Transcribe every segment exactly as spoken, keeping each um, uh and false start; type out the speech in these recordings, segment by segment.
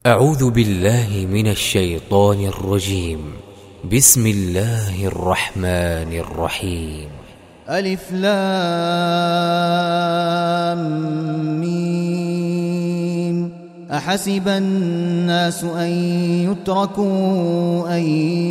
أعوذ بالله من الشيطان الرجيم. بسم الله الرحمن الرحيم. ألف لام ميم. أحسب الناس أن يتركوا أن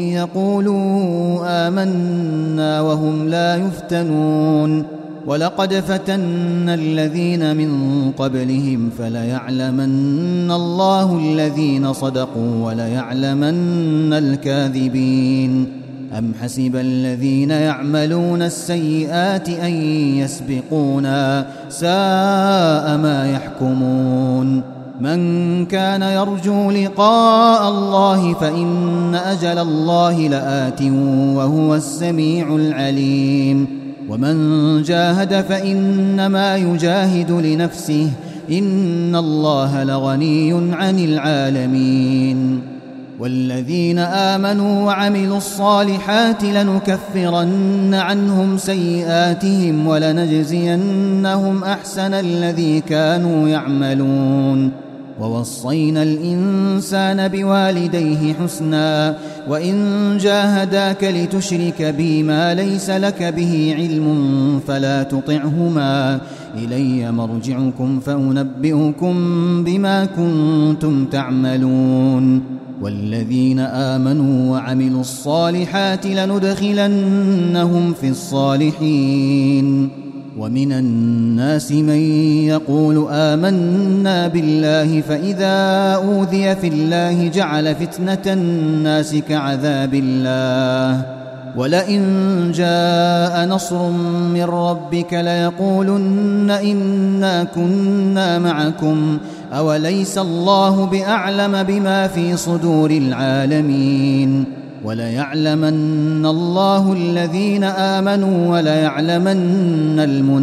يقولوا آمنا وهم لا يفتنون ولقد فتنا الذين من قبلهم فليعلمن الله الذين صدقوا وليعلمن الكاذبين. أم حسب الذين يعملون السيئات أن يسبقونا ساء ما يحكمون. من كان يرجو لقاء الله فإن أجل الله لآت وهو السميع العليم. ومن جاهد فإنما يجاهد لنفسه إن الله لغني عن العالمين. والذين آمنوا وعملوا الصالحات لنكفرن عنهم سيئاتهم ولنجزينهم أحسن الذي كانوا يعملون. ووصينا الإنسان بوالديه حسنا وإن جاهداك لتشرك بي ما ليس لك به علم فلا تطعهما إلي مرجعكم فأنبئكم بما كنتم تعملون. والذين آمنوا وعملوا الصالحات لندخلنهم في الصالحين. ومن الناس من يقول آمنا بالله فإذا أوذي في الله جعل فتنة الناس كعذاب الله. ولئن جاء نصر من ربك ليقولن إنا كنا معكم أوليس الله بأعلم بما في صدور العالمين. وليعلمن الله الذين آمنوا وليعلمن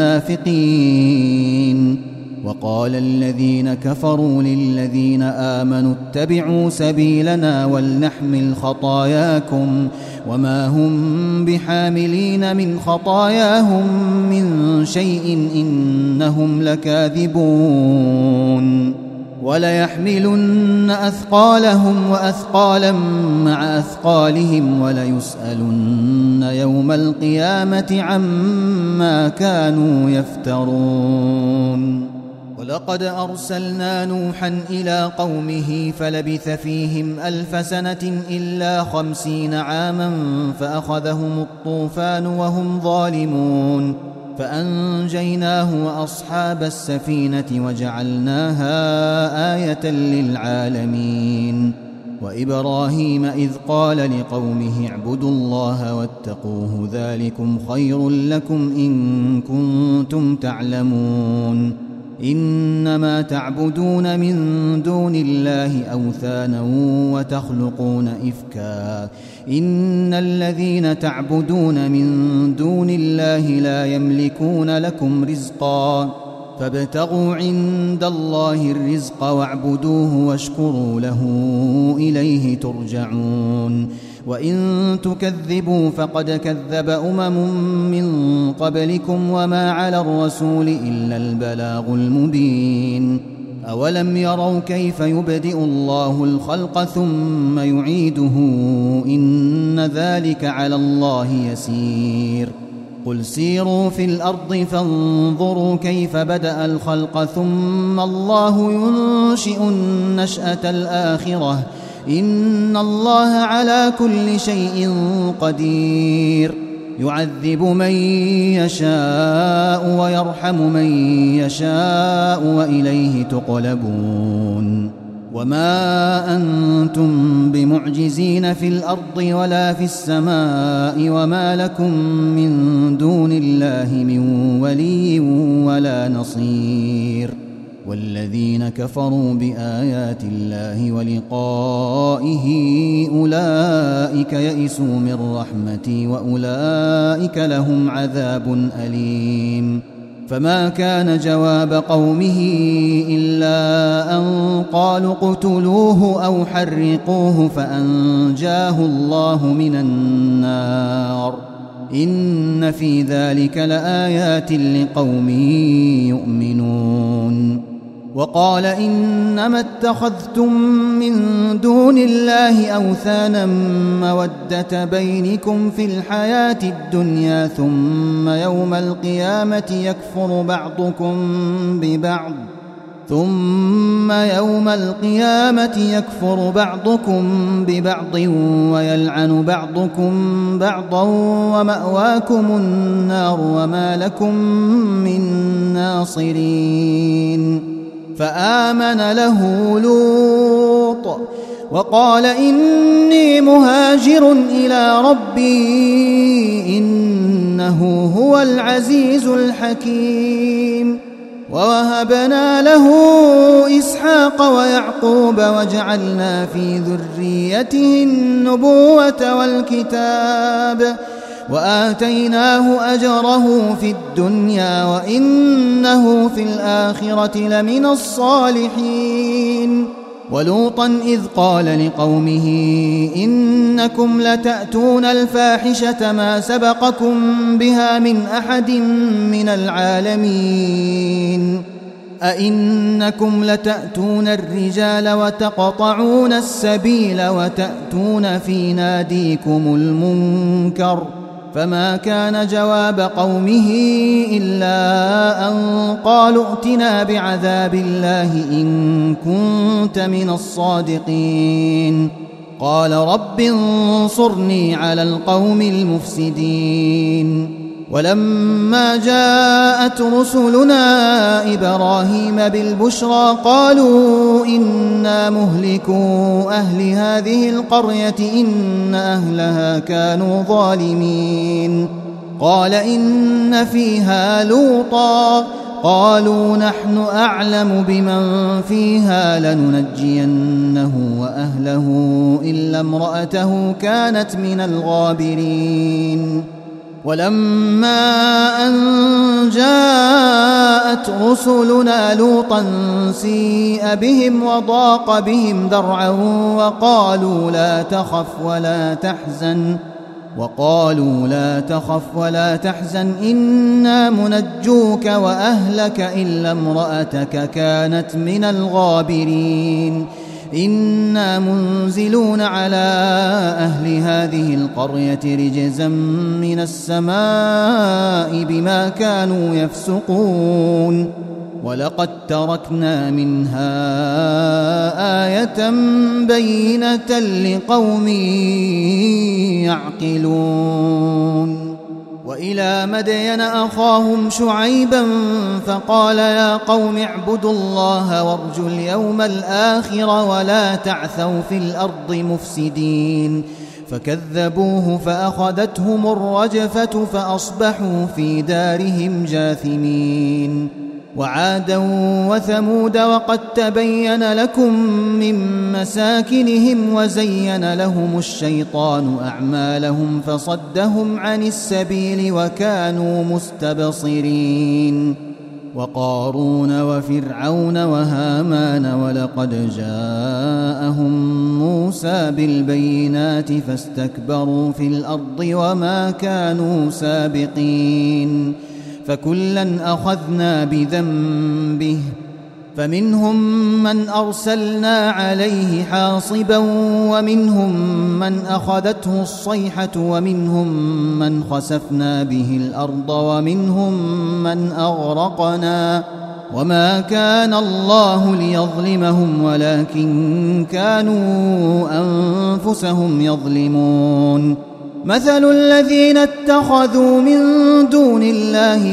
المنافقين. وقال الذين كفروا للذين آمنوا اتبعوا سبيلنا ولنحمل خطاياكم وما هم بحاملين من خطاياهم من شيء إنهم لكاذبون. وليحملن أثقالهم وأثقالا مع أثقالهم وليسألن يوم القيامة عما كانوا يفترون. ولقد أرسلنا نوحا إلى قومه فلبث فيهم ألف سنة إلا خمسين عاما فأخذهم الطوفان وهم ظالمون فأنجيناه وأصحاب السفينة وجعلناها آية للعالمين. وإبراهيم إذ قال لقومه اعبدوا الله واتقوه ذلكم خير لكم إن كنتم تعلمون. إنما تعبدون من دون الله أوثانا وتخلقون إفكا إن الذين تعبدون من دون الله لا يملكون لكم رزقا فابتغوا عند الله الرزق واعبدوه واشكروا له إليه ترجعون. وإن تكذبوا فقد كذب أمم من قبلكم وما على الرسول إلا البلاغ المبين. أولم يروا كيف يبدئ الله الخلق ثم يعيده إن ذلك على الله يسير. قل سيروا في الأرض فانظروا كيف بدأ الخلق ثم الله ينشئ النشأة الآخرة إن الله على كل شيء قدير. يعذب من يشاء ويرحم من يشاء وإليه تقلبون. وما أنتم بمعجزين في الأرض ولا في السماء وما لكم من دون الله من ولي ولا نصير. والذين كفروا بآيات الله ولقائه أولئك يئسوا من رحمتي وأولئك لهم عذاب أليم. فما كان جواب قومه إلا أن قالوا اقتلوه أو حرقوه فأنجاه الله من النار. إن في ذلك لآيات لقوم يؤمنون. وقال إنما اتخذتم من دون الله أوثانا مودة بينكم في الحياة الدنيا ثم يوم القيامة يكفر بعضكم ببعض ثم يوم القيامة يكفر بعضكم ببعض ويلعن بعضكم بعضا ومأواكم النار وما لكم من ناصرين فآمن له لوط وقال إني مهاجر إلى ربي إنه هو العزيز الحكيم ووهبنا له إسحاق ويعقوب وجعلنا في ذريته النبوة والكتاب وآتيناه أجره في الدنيا وإنه في الآخرة لمن الصالحين ولوطا إذ قال لقومه إنكم لتأتون الفاحشة ما سبقكم بها من أحد من العالمين أئنكم لتأتون الرجال وتقطعون السبيل وتأتون في ناديكم المنكر فما كان جواب قومه إلا أن قالوا ائتنا بعذاب الله إن كنت من الصادقين قال رب انصرني على القوم المفسدين ولما جاءت رسلنا إبراهيم بالبشرى قالوا إنا مهلكو أهل هذه القرية إن أهلها كانوا ظالمين قال إن فيها لوطا قالوا نحن أعلم بمن فيها لننجينه وأهله إلا امرأته كانت من الغابرين ولما أن جاءت رسلنا لوطا سيء بهم وضاق بهم ذرعا وقالوا لا تخف ولا تحزن وقالوا لا تخف ولا تحزن إنا منجوك وأهلك إلا امرأتك كانت من الغابرين إنا منزلون على أهل هذه القرية رجزا من السماء بما كانوا يفسقون ولقد تركنا منها آية بينة لقوم يعقلون وإلى مدين أخاهم شعيبا فقال يا قوم اعبدوا الله وارجوا اليوم الآخر ولا تعثوا في الأرض مفسدين فكذبوه فأخذتهم الرجفة فأصبحوا في دارهم جاثمين وعادا وثمود وقد تبين لكم من مساكنهم وزين لهم الشيطان أعمالهم فصدهم عن السبيل وكانوا مستبصرين وقارون وفرعون وهامان ولقد جاءهم موسى بالبينات فاستكبروا في الأرض وما كانوا سابقين فكلا أخذنا بذنبه فمنهم من أرسلنا عليه حاصبا ومنهم من أخذته الصيحة ومنهم من خسفنا به الأرض ومنهم من أغرقنا وما كان الله ليظلمهم ولكن كانوا أنفسهم يظلمون مثل الذين اتخذوا من دون الله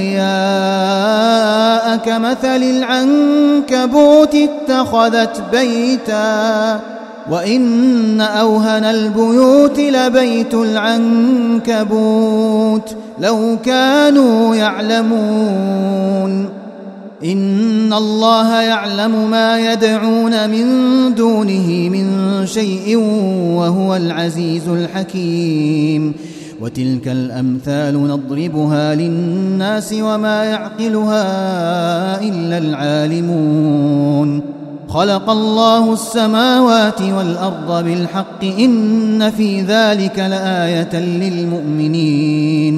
أولياء كمثل العنكبوت اتخذت بيتا وإن أوهن البيوت لبيت العنكبوت لو كانوا يعلمون إن الله يعلم ما يدعون من دونه من شيء وهو العزيز الحكيم وتلك الأمثال نضربها للناس وما يعقلها إلا العالمون خلق الله السماوات والأرض بالحق إن في ذلك لآية للمؤمنين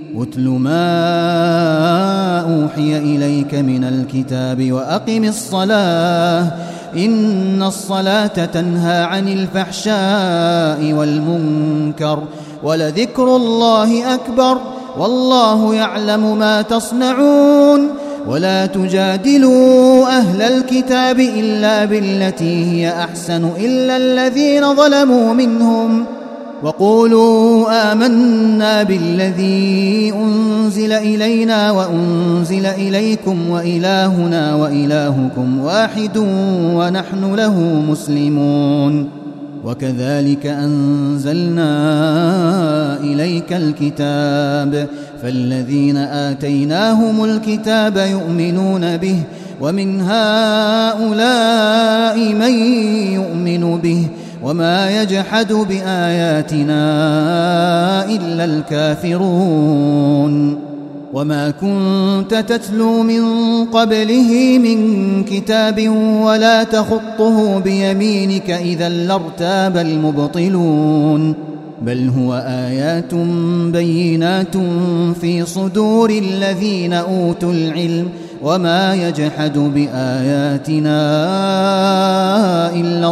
اتل ما أوحي إليك من الكتاب وأقم الصلاة إن الصلاة تنهى عن الفحشاء والمنكر ولذكر الله أكبر والله يعلم ما تصنعون ولا تجادلوا أهل الكتاب إلا بالتي هي أحسن إلا الذين ظلموا منهم وقولوا آمنا بالذي أنزل إلينا وأنزل إليكم وإلهنا وإلهكم واحد ونحن له مسلمون وكذلك أنزلنا إليك الكتاب فالذين آتيناهم الكتاب يؤمنون به ومن هؤلاء من يؤمن به وما يجحد بآياتنا إلا الكافرون وما كنت تتلو من قبله من كتاب ولا تخطه بيمينك إذا لارتاب المبطلون بل هو آيات بينات في صدور الذين أوتوا العلم وما يجحد بآياتنا إلا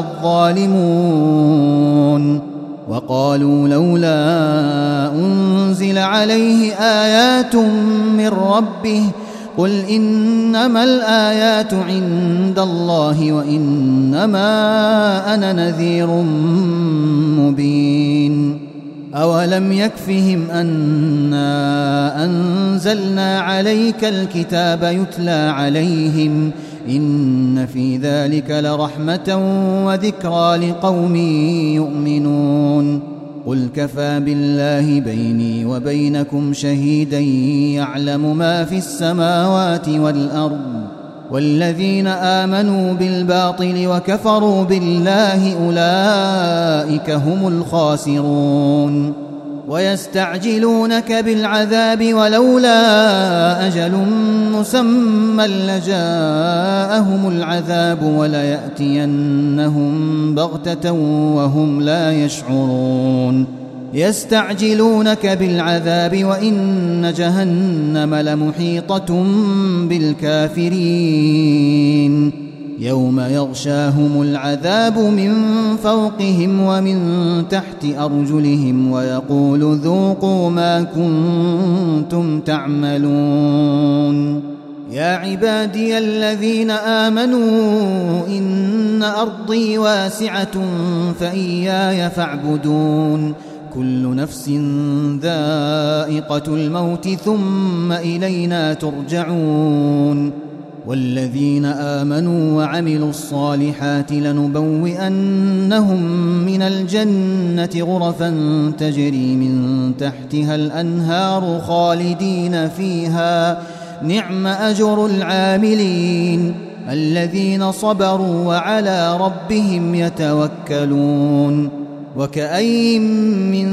الظالمون وقالوا لولا أنزل عليه آيات من ربه قل إنما الآيات عند الله وإنما أنا نذير مبين أولم يكفهم أنا أنزلنا عليك الكتاب يتلى عليهم إن في ذلك لرحمة وذكرى لقوم يؤمنون قل كفى بالله بيني وبينكم شهيدا يعلم ما في السماوات والأرض والذين آمنوا بالباطل وكفروا بالله أولئك هم الخاسرون ويستعجلونك بالعذاب ولولا أجل مسمى لجاءهم العذاب وليأتينهم بغتة وهم لا يشعرون يستعجلونك بالعذاب وإن جهنم لمحيطة بالكافرين يوم يغشاهم العذاب من فوقهم ومن تحت أرجلهم ويقول ذوقوا ما كنتم تعملون يا عبادي الذين آمنوا إن أرضي واسعة فإياي فاعبدون كل نفس ذائقة الموت ثم إلينا ترجعون والذين آمنوا وعملوا الصالحات لنبوئنهم من الجنة غرفا تجري من تحتها الأنهار خالدين فيها نعم أجر العاملين الذين صبروا وعلى ربهم يتوكلون وكأين من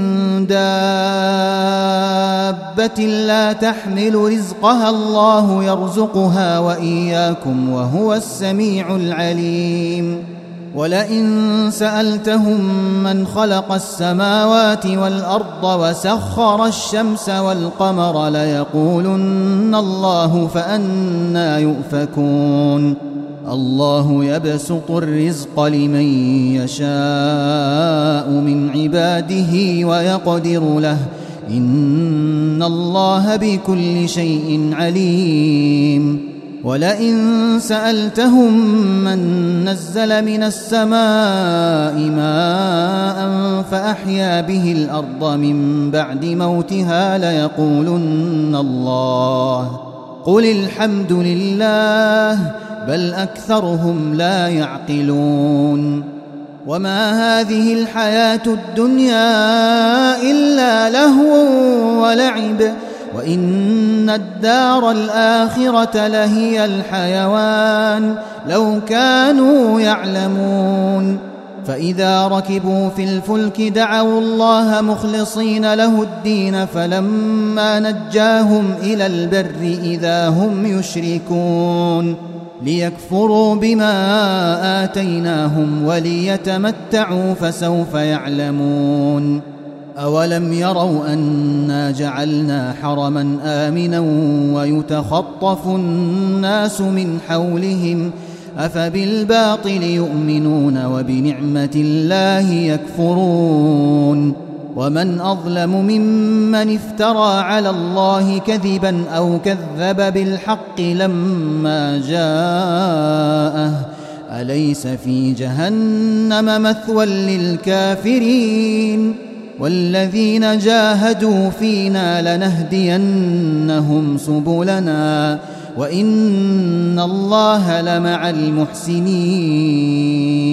دابة لا تحمل رزقها الله يرزقها وإياكم وهو السميع العليم ولئن سألتهم من خلق السماوات والأرض وسخر الشمس والقمر ليقولن الله فأنى يؤفكون الله يبسط الرزق لمن يشاء من عباده ويقدر له إن الله بكل شيء عليم ولئن سألتهم من نزل من السماء ماء فأحيا به الأرض من بعد موتها ليقولن الله قل الحمد لله بل أكثرهم لا يعقلون وما هذه الحياة الدنيا إلا لهو ولعب وإن الدار الآخرة لهي الحيوان لو كانوا يعلمون فإذا ركبوا في الفلك دعوا الله مخلصين له الدين فلما نجاهم إلى البر إذا هم يشركون ليكفروا بما آتيناهم وليتمتعوا فسوف يعلمون أولم يروا أنا جعلنا حرما آمنا ويتخطف الناس من حولهم أفبالباطل يؤمنون وبنعمة الله يكفرون ومن أظلم ممن افترى على الله كذبا أو كذب بالحق لما جاءه أليس في جهنم مثوى للكافرين والذين جاهدوا فينا لنهدينهم سبلنا وإن الله لمع المحسنين